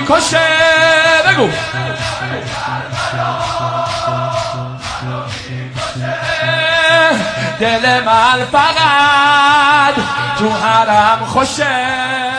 میکشه. بگو دل من فقط تو حرم خوشه.